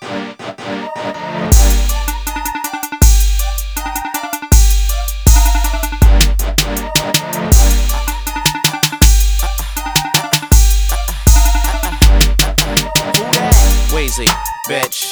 Weezy, bitch,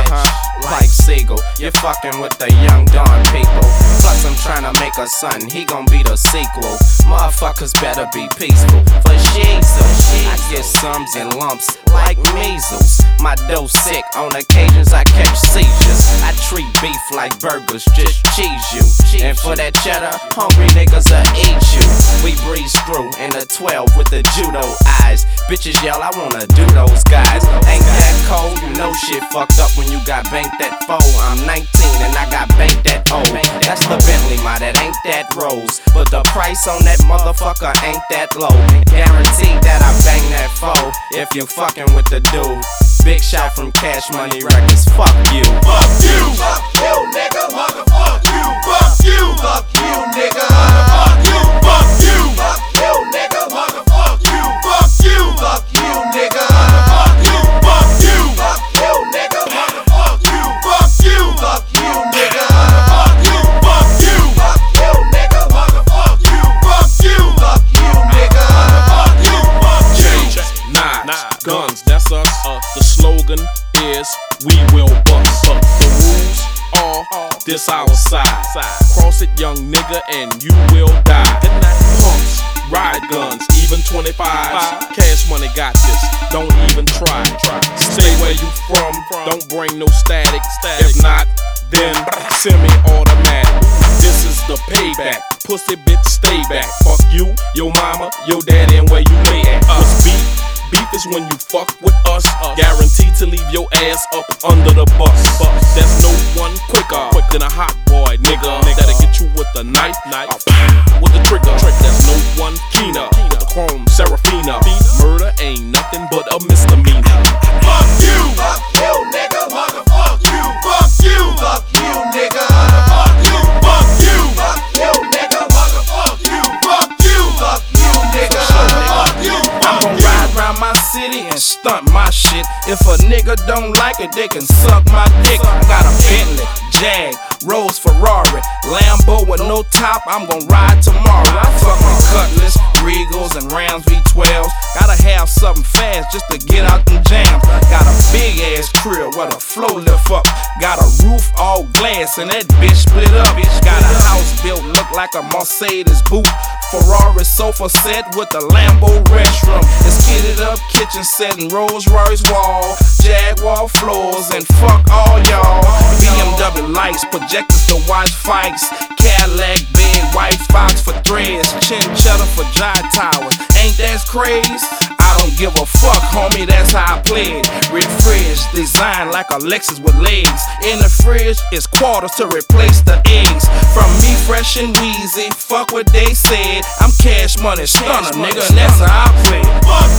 like Siegel, you're fucking with the young Don people. Plus I'm tryna make a son, he gon' be the sequel. Motherfuckers better be peaceful. For Jesus, I get sums and lumps like measles. My dough sick, on occasions I catch seizures. I treat beef like burgers, just cheese you. And for that cheddar, hungry niggas'll eat you. We breeze through in a 12 with the judo eyes. Bitches yell, I wanna do those guys. Ain't that cold? You know shit fucked up when you got banked that foe. I'm 19 and I got banked that O. That's the Bentley, my, that ain't that Rose. But the price on that motherfucker ain't that low. Guaranteed that I bang that foe if you fucking with the dude. Big shot from Cash Money Records, fuck you. Fuck you, fuck you, nigga, motherfuck you. Fuck you, fuck you, nigga, fuck you. Fuck you, fuck you, nigga, motherfuck you. Fuck you, fuck you, nigga, fuck you. Fuck you, fuck you, nigga, motherfuck you. Fuck you, fuck you, nigga, fuck you. Fuck you, fuck you, nigga, motherfuck you. Fuck you, fuck you, nigga, fuck you. Fuck you. Knives, guns, that's us. The slogan is we will bust. The rules are this our side. Cross it, young nigga, and you will die. Pumps, ride guns, even 25s. Cash Money got this, don't even try. Stay where you from, don't bring no static. If not, then semi-automatic. This is the payback, pussy bitch stay back. Fuck you, your mama, your daddy, and where you lay at. What's beef? Beef is when you fuck with us, guaranteed to leave your ass up under the bus. There's no one quicker than a hot boy, nigga. That'll get you with the knife, with the trigger. There's no one keener, with the chrome Serafina. Murder ain't nothing but a misdemeanor. Fuck you, nigga, motherfuck you. Fuck you, nigga, fuck you. Fuck you, nigga, motherfuck you. Fuck you, nigga, fuck you. I'm gon' ride around my city and stunt my shit. If a nigga don't like it, they can suck my dick. I got a Bentley, Jag, Rolls, Ferrari, Lambo with no top, I'm gon' ride tomorrow. I fuckin' Cutlass, Regals, and Rams V12s. Gotta have something fast just to get out them jams. Got a big ass crib where the flow lift up. Got a roof all glass and that bitch split up. Got a house built look like a Mercedes boot. Ferrari sofa set with the Lambo restroom. It's kitted up kitchen set and Rolls Royce wall, Jaguar floors, and fuck all y'all. BMW lights, projectors to watch fights, Cadillac bed, white fox for threads, chinchilla for giant towers. Ain't that crazy? I don't give a fuck, homie, that's how I play it. Red fridge, designed like a Lexus with legs. In the fridge is quarters to replace the eggs. From me, fresh and wheezy, fuck what they said. I'm Cash Money stunner, nigga, and that's how I play it. Fuck